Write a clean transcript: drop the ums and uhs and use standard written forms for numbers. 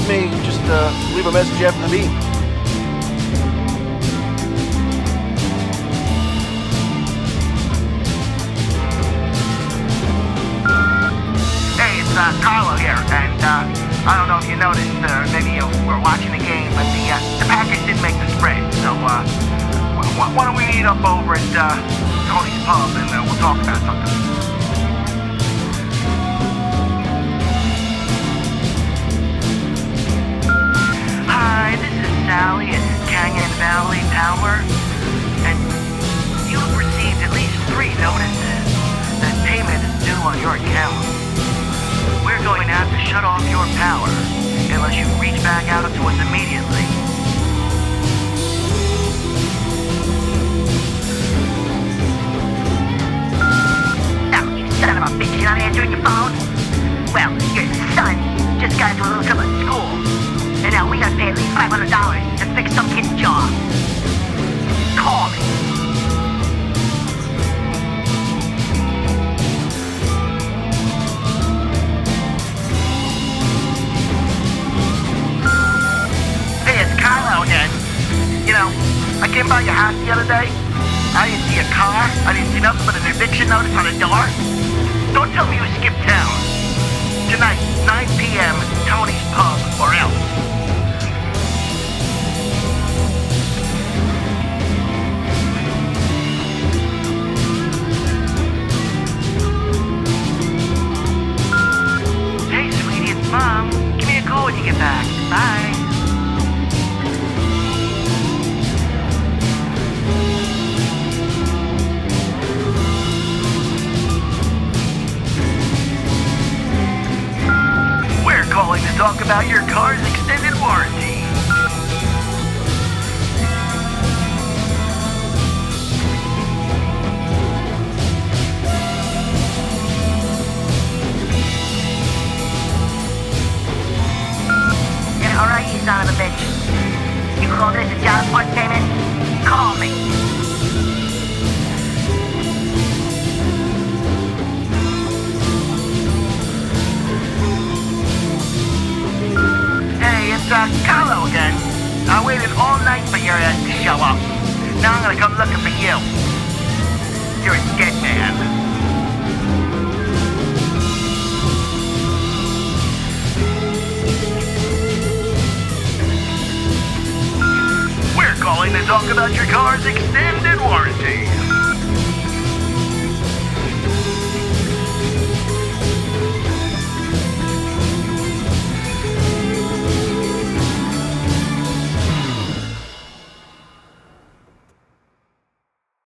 me. Just leave a message after the beep. Hey, it's Carlo here, and I don't know if you noticed, maybe you were watching the game, but the Packers didn't make the spread. So why don't we meet up over at Tony's Pub and we'll talk about something. Hi, this is Sally at Canyon Valley Power, and you've received at least 3 notices that payment is due on your account. We're going to have to shut off your power unless you reach back out to us immediately. Oh, you son of a bitch, you're not answering your phone? Well, your son just got into a little trouble at school, and now we gotta pay at least $500 to fix some kid's jaw. Call me. Again. You know, I came by your house the other day. I didn't see a car. I didn't see nothing but an eviction notice on the door. Don't tell me you skipped town. Tonight, 9 p.m., Tony's Pub, or else. Hey, sweetie, it's Mom. Give me a call when you get back. Bye. Calling to talk about your car's extended warranty. Yeah, alright, you son of a bitch. You call this a child support payment? Call me. It's Carlo again. I waited all night for your ass to show up. Now I'm gonna come looking for you. You're a dead man. We're calling to talk about your car's extended warranty.